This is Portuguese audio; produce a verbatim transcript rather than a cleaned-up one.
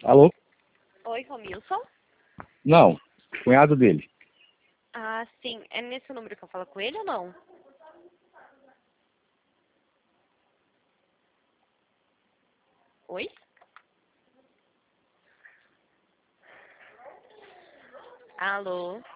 Alô? Oi, Romilson? Não, cunhado dele. Ah, sim. É nesse número que eu falo com ele ou não? Oi? Alô?